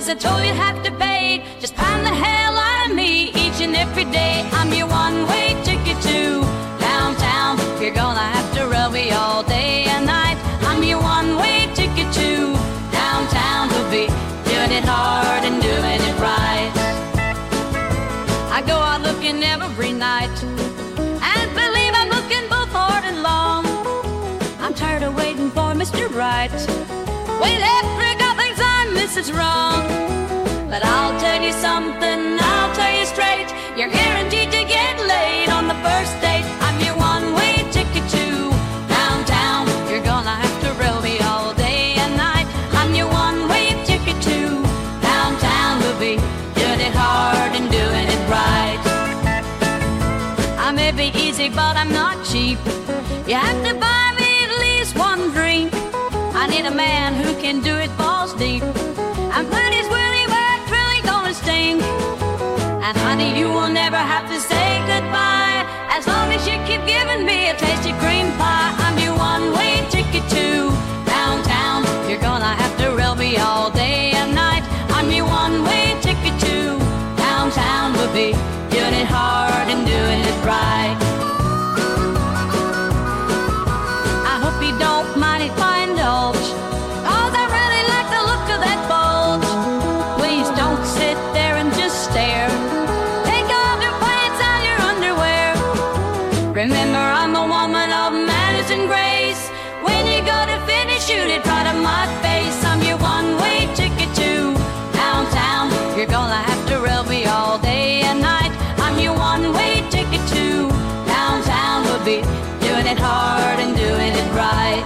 there's a toll you have to pay. Just pound the hell out of me each and every day. I'm your one-way ticket to downtown. You're gonna have to rub me all day and night. I'm your one-way ticket to downtown. We'll be doing it hard and doing it right. I go out looking every night, and believe I'm looking both hard and long. I'm tired of waiting for Mr. Right. With every couple time this is wrong. But I'll tell you something, I'll tell you straight. You're guaranteed to get laid on the first date. I'm your one-way ticket to downtown. You're gonna have to roll me all day and night. I'm your one-way ticket to downtown. We'll be doing it hard and doing it right. I may be easy, but I'm not cheap. You have to buy me at least one drink. I need a man who can do it balls deep. And Plenty's Willie work really gonna stink. And honey, you will never have to say goodbye, as long as you keep giving me a tasty cream pie. I'm your one-way ticket to downtown. You're gonna have to rail me all day and night. I'm your one-way ticket to downtown. We'll be doing it hard and doing it right. I hope you don't mind if I indulge, 'cause I really like the look of that bulge. Please don't sit there and just stare. Take off your pants and your underwear. Remember, I'm a woman of manners and grace. When you go to finish, shoot it right in my face. I'm your one-way ticket to downtown. You're gonna have to rail me all day and night. I'm your one-way ticket to downtown. We'll be doing it hard and doing it right.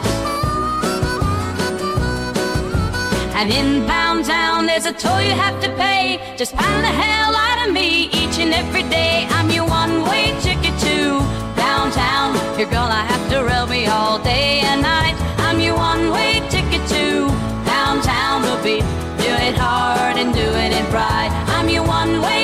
And in Pound Town, there's a toll you have to pay. Just pound the hell out of me each and every day. I'm your one-way ticket to downtown. You're gonna have to rail me all day and night. I'm your one-way ticket to downtown. We'll be doing it hard and doing it right. I'm your one-way